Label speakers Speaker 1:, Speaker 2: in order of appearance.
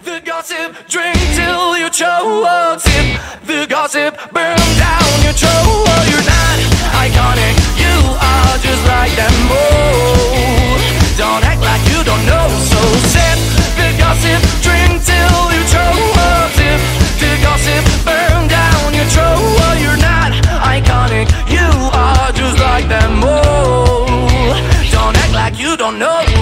Speaker 1: the gossip, drink till you choke. Sip the gossip, burn down your throat. Oh, you're not iconic, you are just like them. Oh, don't act like you don't know. So sip the gossip, drink till you choke. Sip the gossip, burn down your throat. Oh, you're not iconic, you are just like them. Oh, don't act like you don't know.